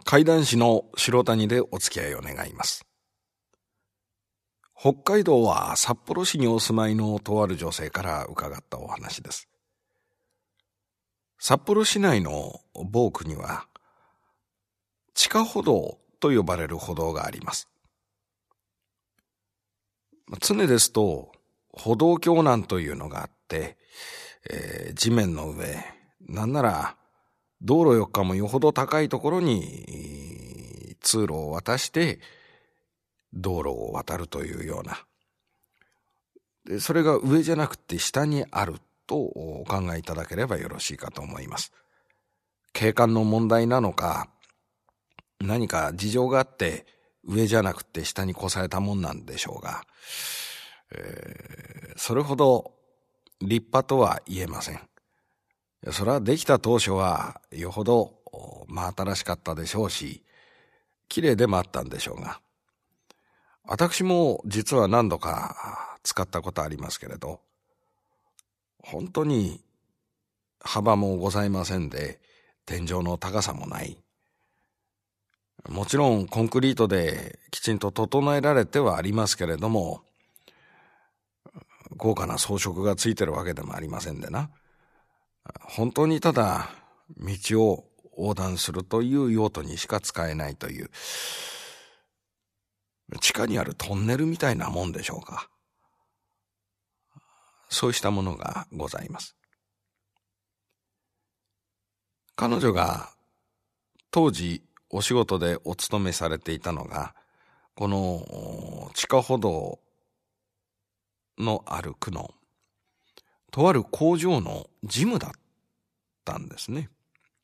怪談師の白谷でお付き合いを願います。北海道は札幌市にお住まいのとある女性から伺ったお話です。札幌市内の某区には地下歩道と呼ばれる歩道があります。常ですと歩道橋なんというのがあって、地面の上、なんなら道路よっかもよほど高いところに通路を渡して道路を渡るというような、でそれが上じゃなくて下にあるとお考えいただければよろしいかと思います。景観の問題なのか、何か事情があって上じゃなくて下に越されたもんなんでしょうが、それほど立派とは言えません。それはできた当初はよほど真新しかったでしょうし、綺麗でもあったんでしょうが、私も実は何度か使ったことありますけれど、本当に幅もございませんで、天井の高さもない。もちろんコンクリートできちんと整えられてはありますけれども、豪華な装飾がついてるわけでもありませんでな。本当にただ道を横断するという用途にしか使えないという、地下にあるトンネルみたいなもんでしょうか。そうしたものがございます。彼女が当時お仕事でお勤めされていたのが、この地下歩道のある区のとある工場の事務だったんですね。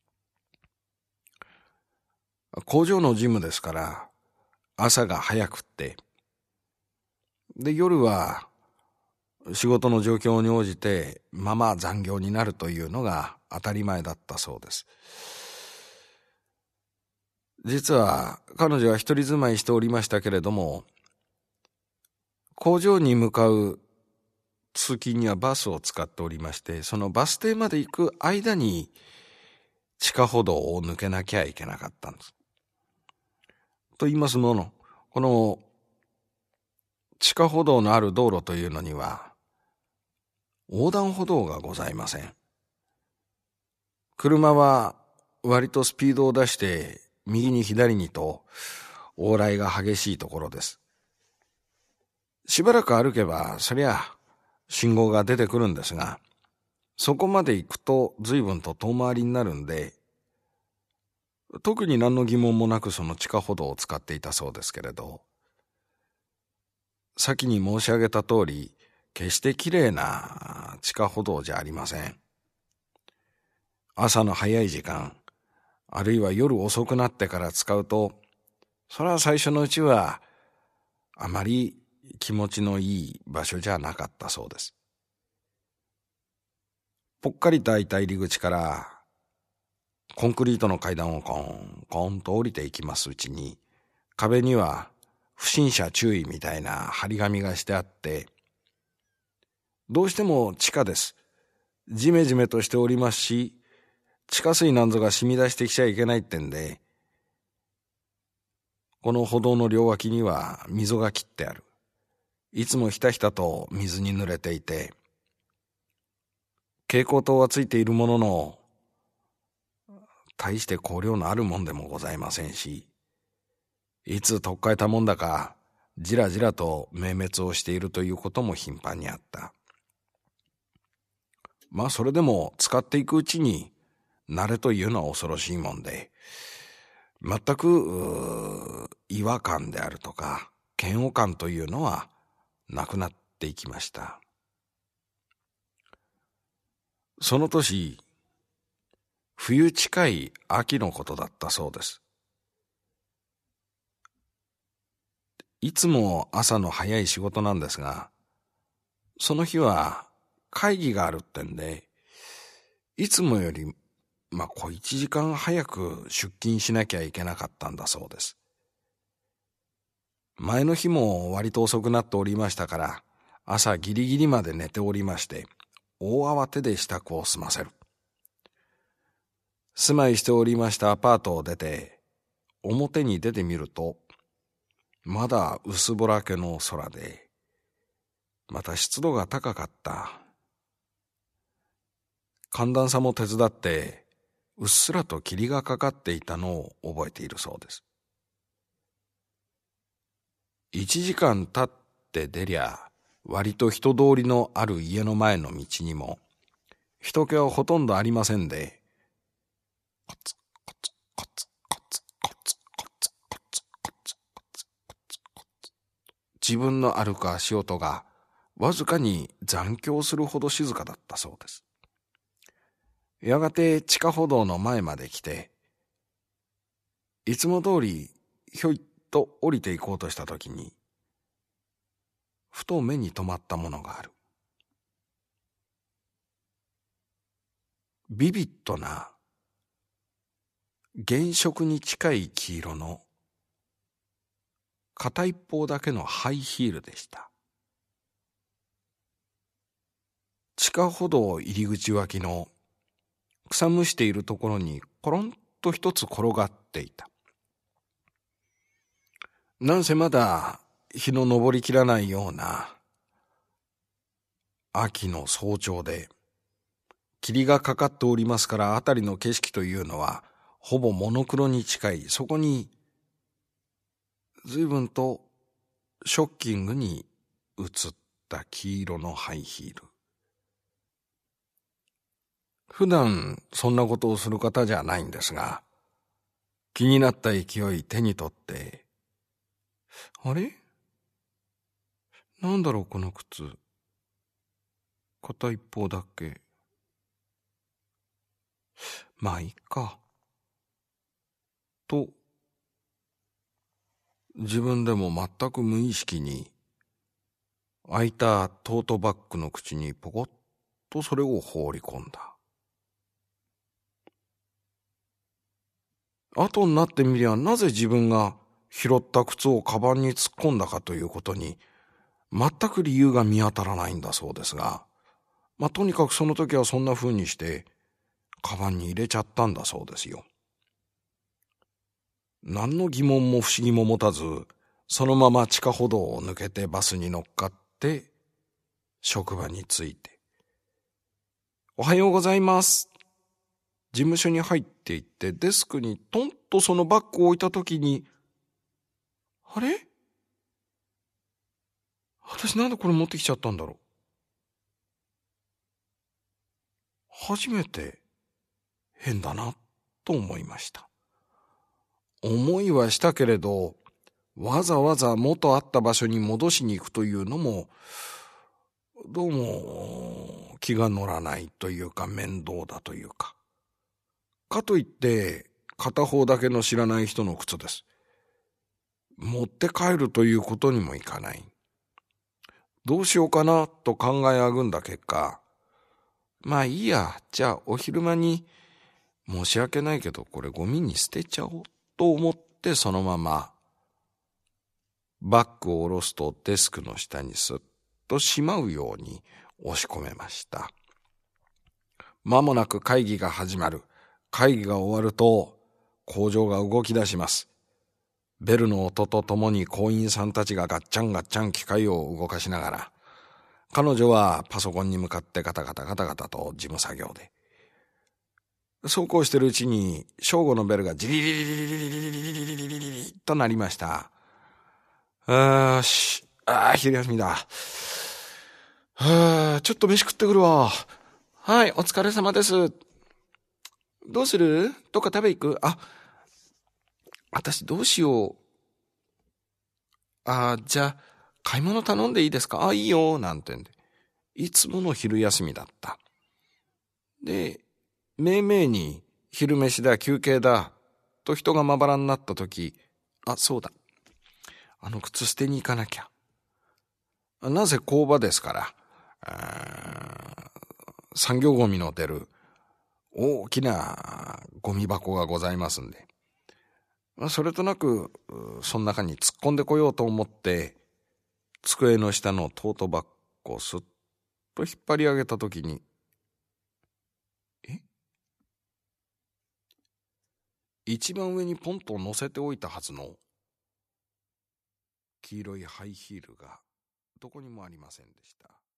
工場の事務ですから朝が早くって、で夜は仕事の状況に応じて残業になるというのが当たり前だったそうです。実は彼女は一人住まいしておりましたけれども、工場に向かう通勤にはバスを使っておりまして、そのバス停まで行く間に地下歩道を抜けなきゃいけなかったんです。と言いますもの、この地下歩道のある道路というのには横断歩道がございません。車は割とスピードを出して右に左にと往来が激しいところです。しばらく歩けばそりゃ信号が出てくるんですが、そこまで行くと随分と遠回りになるんで、特に何の疑問もなくその地下歩道を使っていたそうですけれど、先に申し上げた通り、決してきれいな地下歩道じゃありません。朝の早い時間、あるいは夜遅くなってから使うと、それは最初のうちはあまり気持ちのいい場所じゃなかったそうです。ぽっかりと開いた入り口からコンクリートの階段をコンコンと降りていきますうちに、壁には不審者注意みたいな張り紙がしてあって、どうしても地下です。ジメジメとしておりますし、地下水なんぞが染み出してきちゃいけないってんで、この歩道の両脇には溝が切ってある。いつもひたひたと水に濡れていて、蛍光灯はついているものの、大して光量のあるもんでもございませんし、いつ取っ替えたもんだか、じらじらと明滅をしているということも頻繁にあった。それでも使っていくうちに、慣れというのは恐ろしいもんで、全く違和感であるとか嫌悪感というのはなくなっていきました。その年、冬近い秋のことだったそうです。いつも朝の早い仕事なんですが、その日は会議があるってんで、いつもより小1時間早く出勤しなきゃいけなかったんだそうです。前の日も割と遅くなっておりましたから、朝ギリギリまで寝ておりまして、大慌てで支度を済ませる。住まいしておりましたアパートを出て、 表に出てみると、まだ薄ぼらけの空で、また湿度が高かった。寒暖差も手伝って、うっすらと霧がかかっていたのを覚えているそうです。1時間経って出りゃ、割と人通りのある家の前の道にも、人気はほとんどありませんで、コツコツコツコツコツコツコツコツコツコツコツ、自分の歩く足音がわずかに残響するほど静かだったそうです。やがて地下歩道の前まで来て、いつも通りひょいっと降りていこうとしたときに、ふと目に留まったものがある。ビビッドな原色に近い黄色の片一方だけのハイヒールでした。地下歩道入り口脇の草むしているところにコロンと一つ転がっていた。なんせまだ日の昇りきらないような秋の早朝で、霧がかかっておりますから、辺りの景色というのはほぼモノクロに近い。そこに随分とショッキングに映った黄色のハイヒール。普段そんなことをする方じゃないんですが、気になった勢い手に取って、あれ？なんだろうこの靴。片一方だけ。まあいいか。と、自分でも全く無意識に、開いたトートバッグの口にポコッとそれを放り込んだ。後になってみりゃ、なぜ自分が拾った靴をカバンに突っ込んだかということに、全く理由が見当たらないんだそうですが、とにかくその時はそんな風にして、カバンに入れちゃったんだそうですよ。何の疑問も不思議も持たず、そのまま地下歩道を抜けてバスに乗っかって、職場に着いて、おはようございます。事務所に入っていってデスクにトンとそのバッグを置いたときに、あれ？私なんでこれ持ってきちゃったんだろう。初めて変だなと思いました。思いはしたけれど、わざわざ元あった場所に戻しに行くというのも、どうも気が乗らないというか面倒だというか。かといって片方だけの知らない人の靴です。持って帰るということにもいかない。どうしようかなと考えあぐんだ結果、まあいいや、じゃあお昼間に申し訳ないけどこれゴミに捨てちゃおうと思ってそのままバッグを下ろすとデスクの下にスッとしまうように押し込めました。間もなく会議が始まる。会議が終わると工場が動き出します。ベルの音とともに工員さんたちがガッチャンガッチャン機械を動かしながら、彼女はパソコンに向かってガタガタガタガタと事務作業で。そうこうしてるうちに正午のベルがジリリリリリリリリリリリリとなりました。昼休みだ。ちょっと飯食ってくるわ。はい、お疲れ様です。どうする？どっか食べ行く？私どうしよう。じゃあ、買い物頼んでいいですか？いいよ、なんてんで。いつもの昼休みだった。で、めいめいに昼飯だ、休憩だ、と人がまばらになったとき、そうだ。靴捨てに行かなきゃ。なぜ工場ですから、産業ゴミの出る大きなゴミ箱がございますんで、それとなくその中に突っ込んでこようと思って机の下のトートバッグをスッと引っ張り上げたときに、 一番上にポンと乗せておいたはずの黄色いハイヒールがどこにもありませんでした。